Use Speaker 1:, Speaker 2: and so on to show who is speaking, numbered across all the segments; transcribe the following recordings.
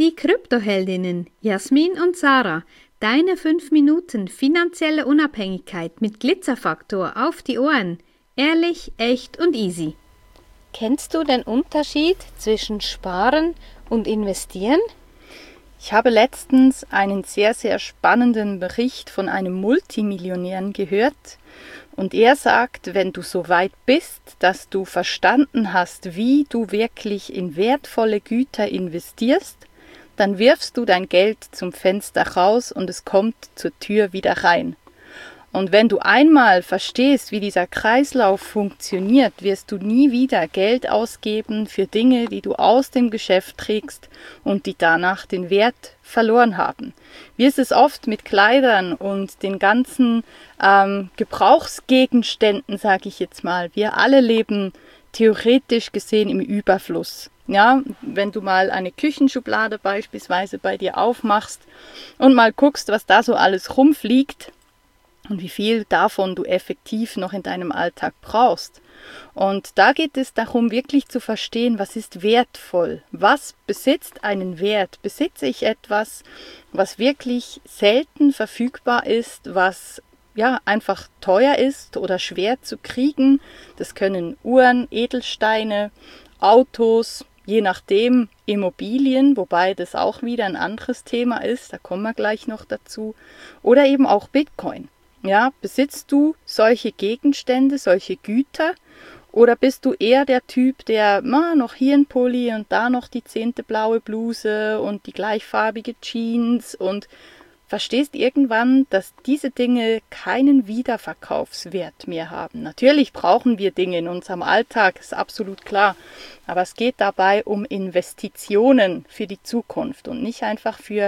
Speaker 1: die Kryptoheldinnen Jasmin und Sarah. Deine 5 Minuten finanzielle Unabhängigkeit mit Glitzerfaktor auf die Ohren. Ehrlich, echt und easy.
Speaker 2: Kennst du den Unterschied zwischen Sparen und Investieren?
Speaker 3: Ich habe letztens einen sehr, sehr spannenden Bericht von einem Multimillionär gehört. Und er sagt, wenn du so weit bist, dass du verstanden hast, wie du wirklich in wertvolle Güter investierst, dann wirfst du dein Geld zum Fenster raus und es kommt zur Tür wieder rein. Und wenn du einmal verstehst, wie dieser Kreislauf funktioniert, wirst du nie wieder Geld ausgeben für Dinge, die du aus dem Geschäft trägst und die danach den Wert verloren haben. Wie ist es oft mit Kleidern und den ganzen Gebrauchsgegenständen, sage ich jetzt mal. Wir alle leben theoretisch gesehen im Überfluss. Ja, wenn du mal eine Küchenschublade beispielsweise bei dir aufmachst und mal guckst, was da so alles rumfliegt, und wie viel davon du effektiv noch in deinem Alltag brauchst. Und da geht es darum, wirklich zu verstehen, was ist wertvoll? Was besitzt einen Wert? Besitze ich etwas, was wirklich selten verfügbar ist, was ja einfach teuer ist oder schwer zu kriegen? Das können Uhren, Edelsteine, Autos, je nachdem Immobilien, wobei das auch wieder ein anderes Thema ist, da kommen wir gleich noch dazu, oder eben auch Bitcoin. Ja, besitzt du solche Gegenstände, solche Güter, oder bist du eher der Typ, der noch hier ein Pulli und da noch die 10. blaue Bluse und die gleichfarbige Jeans und verstehst irgendwann, dass diese Dinge keinen Wiederverkaufswert mehr haben. Natürlich brauchen wir Dinge in unserem Alltag, ist absolut klar, aber es geht dabei um Investitionen für die Zukunft und nicht einfach für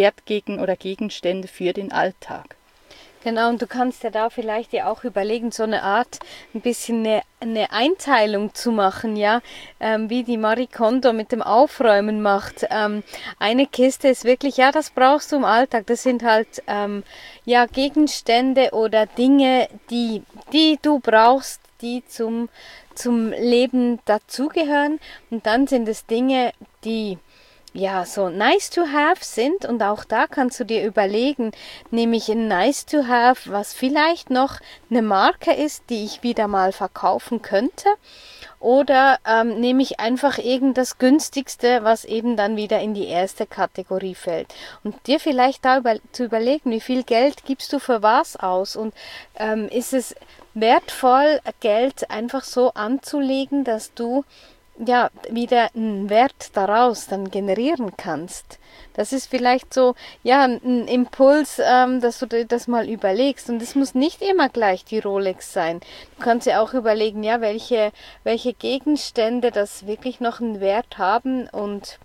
Speaker 3: Gegenstände für den Alltag.
Speaker 2: Genau, und du kannst ja da vielleicht ja auch überlegen, so eine Art, ein bisschen eine Einteilung zu machen, ja, wie die Marie Kondo mit dem Aufräumen macht. Eine Kiste ist wirklich, ja, das brauchst du im Alltag, das sind halt, ja, Gegenstände oder Dinge, die du brauchst, die zum Leben dazugehören. Und dann sind es Dinge, die ja, so nice to have sind, und auch da kannst du dir überlegen, nehme ich ein nice to have, was vielleicht noch eine Marke ist, die ich wieder mal verkaufen könnte, oder nehme ich einfach irgenddas günstigste, was eben dann wieder in die erste Kategorie fällt. Und dir vielleicht da zu überlegen, wie viel Geld gibst du für was aus, und ist es wertvoll, Geld einfach so anzulegen, dass du ja wieder einen Wert daraus dann generieren kannst. Das ist vielleicht so, ja, ein Impuls, dass du dir das mal überlegst. Und es muss nicht immer gleich die Rolex sein. Du kannst ja auch überlegen, ja, welche Gegenstände das wirklich noch einen Wert haben und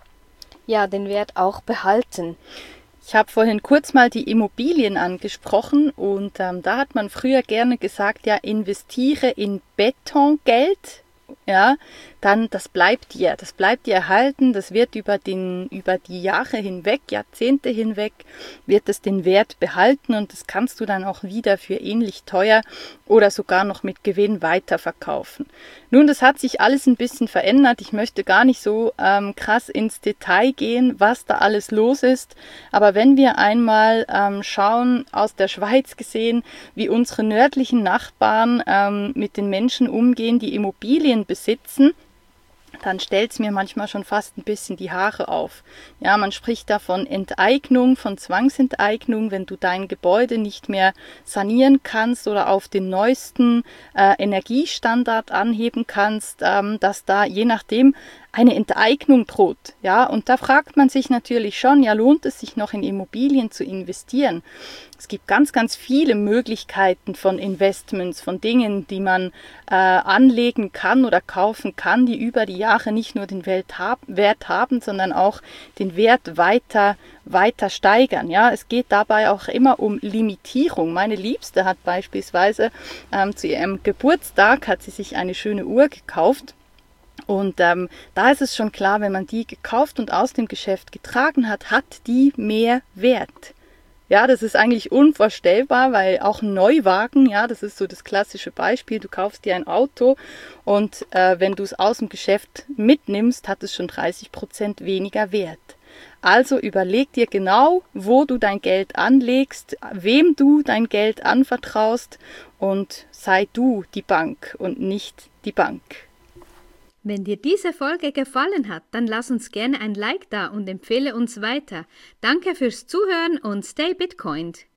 Speaker 2: ja, den Wert auch behalten.
Speaker 3: Ich habe vorhin kurz mal die Immobilien angesprochen und da hat man früher gerne gesagt, ja, investiere in Betongeld. Ja, dann das bleibt dir erhalten, das wird über die Jahre hinweg, Jahrzehnte hinweg, wird es den Wert behalten und das kannst du dann auch wieder für ähnlich teuer oder sogar noch mit Gewinn weiterverkaufen. Nun, das hat sich alles ein bisschen verändert, ich möchte gar nicht so krass ins Detail gehen, was da alles los ist, aber wenn wir einmal schauen, aus der Schweiz gesehen, wie unsere nördlichen Nachbarn mit den Menschen umgehen, die Immobilien besitzen, dann stellt es mir manchmal schon fast ein bisschen die Haare auf. Ja, man spricht da von Enteignung, von Zwangsenteignung, wenn du dein Gebäude nicht mehr sanieren kannst oder auf den neuesten Energiestandard anheben kannst, dass da je nachdem eine Enteignung droht. Ja, und da fragt man sich natürlich schon, ja, lohnt es sich noch in Immobilien zu investieren? Es gibt ganz, ganz viele Möglichkeiten von Investments, von Dingen, die man anlegen kann oder kaufen kann, die über die Jahre nicht nur den Wert haben, sondern auch den Wert weiter steigern. Ja, es geht dabei auch immer um Limitierung. Meine Liebste hat beispielsweise zu ihrem Geburtstag hat sie sich eine schöne Uhr gekauft. Und da ist es schon klar, wenn man die gekauft und aus dem Geschäft getragen hat, hat die mehr Wert. Ja, das ist eigentlich unvorstellbar, weil auch ein Neuwagen, ja, das ist so das klassische Beispiel, du kaufst dir ein Auto und wenn du es aus dem Geschäft mitnimmst, hat es schon 30% weniger Wert. Also überleg dir genau, wo du dein Geld anlegst, wem du dein Geld anvertraust und sei du die Bank und nicht die Bank.
Speaker 1: Wenn dir diese Folge gefallen hat, dann lass uns gerne ein Like da und empfehle uns weiter. Danke fürs Zuhören und stay Bitcoined!